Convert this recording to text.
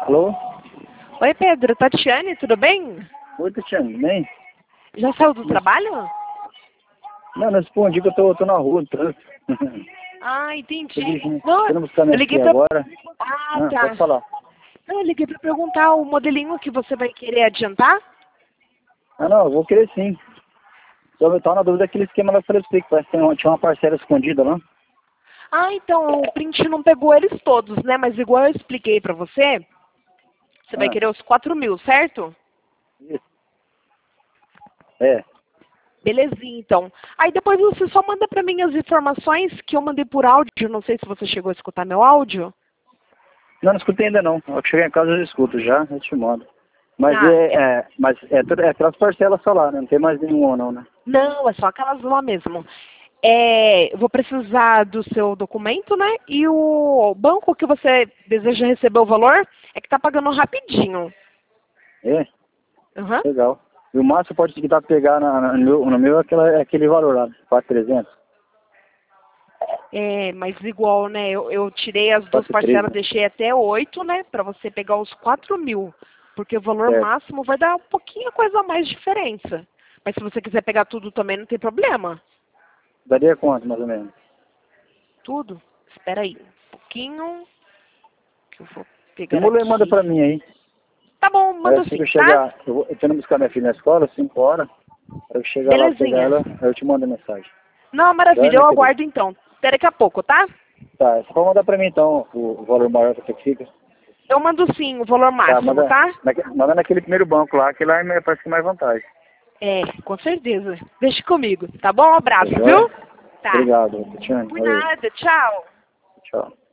Alô? Oi, Pedro. Tatiane, tudo bem? Oi, Tatiane, bem? Já saiu do trabalho? Não respondi que eu tô na rua, no trânsito. Ah, entendi. Tô indo buscar minha filha agora. Ah, Ah, tá. pode falar. Não, eu liguei pra perguntar o modelinho que você vai querer adiantar? Ah, não, eu vou querer sim. Eu tava na dúvida daquele esquema lá que eu falei pra você, que parece que tinha uma parcela escondida lá. Ah, então, o print não pegou eles todos, né? Mas igual eu expliquei pra você, você vai Ah, querer os 4.000, certo? isso. É, Belezinha, então. Aí depois você só manda pra mim as informações que eu mandei por áudio. Não sei se você chegou a escutar meu áudio. não escutei ainda não. Eu que chegar em casa eu escuto já, eu te mando. Mas Ah, é aquelas parcelas só lá, né? Não tem mais nenhuma não, né? não, é só aquelas lá mesmo. Eu vou precisar do seu documento, né? E o banco que você deseja receber o valor é que tá pagando rapidinho. É, Aham. legal. E o máximo pode tentar pegar no meu é aquele valor lá, 4.300. Mas igual, né? Eu tirei as duas 4.300, parcelas, né? deixei até 8, né? Pra você pegar os 4.000. Porque o valor Certo. máximo vai dar um pouquinho coisa a mais de diferença. Mas se você quiser pegar tudo também, não tem problema. Daria quanto, mais ou menos? Tudo? Espera aí. Um pouquinho. Que eu vou pegar Simula e manda aqui. pra mim aí. Tá bom, Aí manda assim que eu sim, tá? chegar, eu tô indo buscar minha filha na escola, 5 horas. Aí eu chegar lá, pegar Belezinha. ela, aí eu te mando a mensagem. Não, Tá, maravilha, minha eu querida? aguardo então. Até daqui a pouco, tá? Tá, você pode mandar pra mim então o valor maior que fica. Eu mando sim o valor Tá, máximo, manda, tá? manda naquele primeiro banco lá, que lá parece que é mais vantagem. Com certeza. Deixa comigo, tá bom? Um Tá abraço, joia? viu? Tá. Obrigado, Tatiane. Por Valeu. nada, tchau. Tchau.